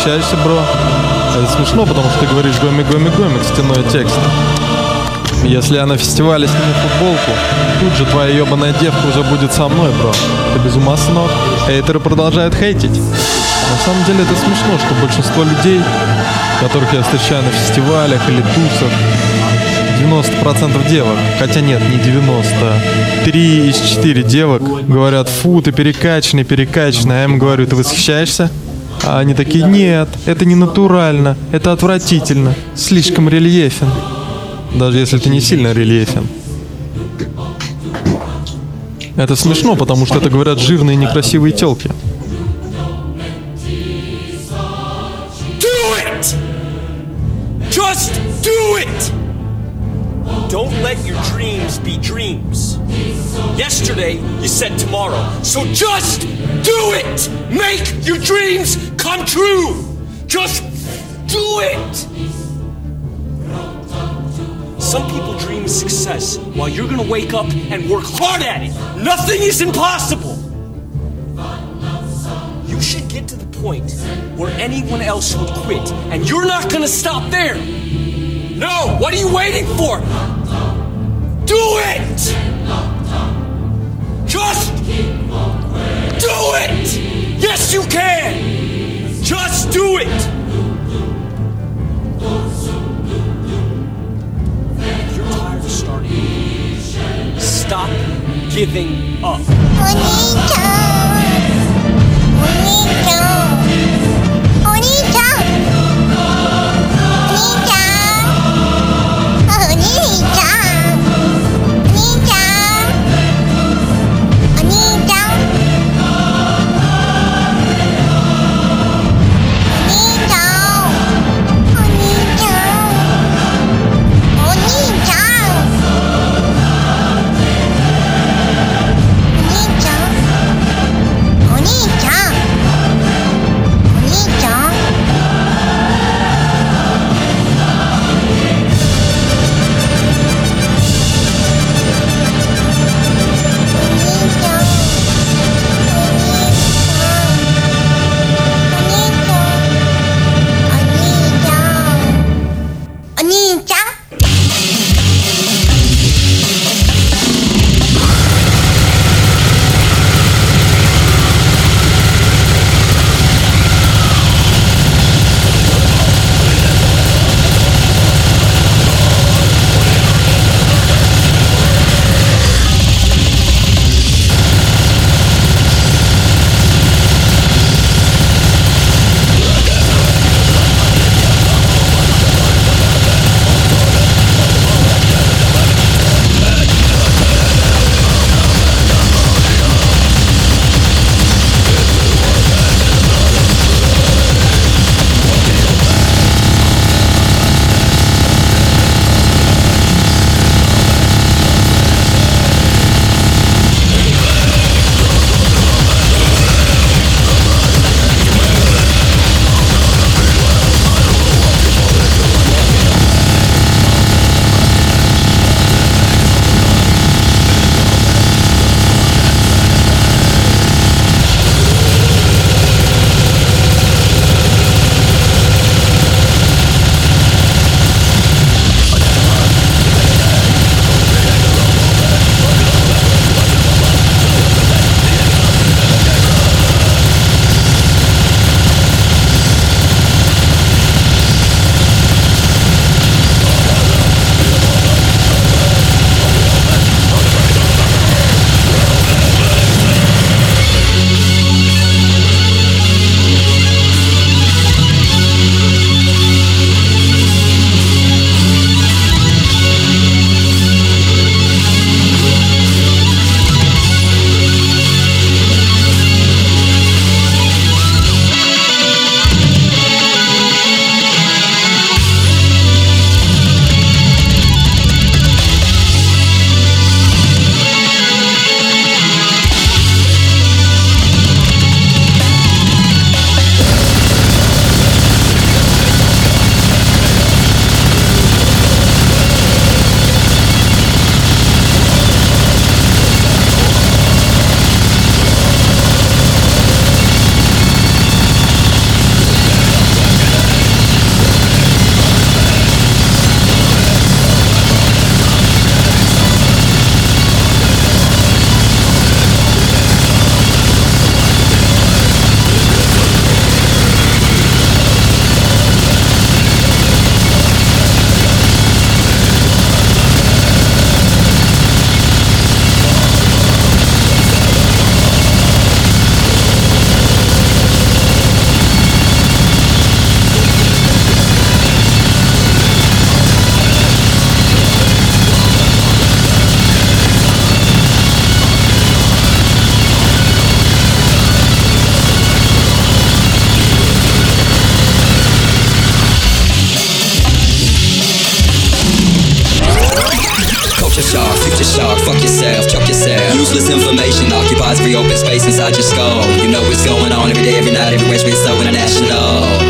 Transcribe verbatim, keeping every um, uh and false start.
восхищаешься, бро. Это смешно, потому что ты говоришь гомик-гомик-гомик, стеной текст. Если я на фестивале сниму футболку, тут же твоя ебаная девка уже будет со мной, бро. Ты без ума, сынок? Хейтеры продолжают хейтить. На самом деле это смешно, что большинство людей, которых я встречаю на фестивалях или тусах, девяносто процентов девок, хотя нет, не девяносто, три из четыре девок говорят: фу, ты перекачанный, перекачанный. А я им говорю: ты восхищаешься? А они такие: нет, это не натурально, это отвратительно, слишком рельефен. Даже если ты не сильно рельефен. Это смешно, потому что это говорят жирные некрасивые тёлки. Do it! Just do it! Don't let your dreams be dreams. Yesterday, you said tomorrow. So just do it! Make your dreams come true! Just do it! Some people dream of success while you're gonna wake up and work hard at it. Nothing is impossible! You should get to the point where anyone else would quit, and you're not gonna stop there! No! What are you waiting for? Do it! Just do it! Yes, you can! Just do it! If you're tired of starting, stop giving up. fuck yourself, chuck yourself. Useless information occupies free open space inside your skull. You know what's going on every day, every night, everywhere, it's so international.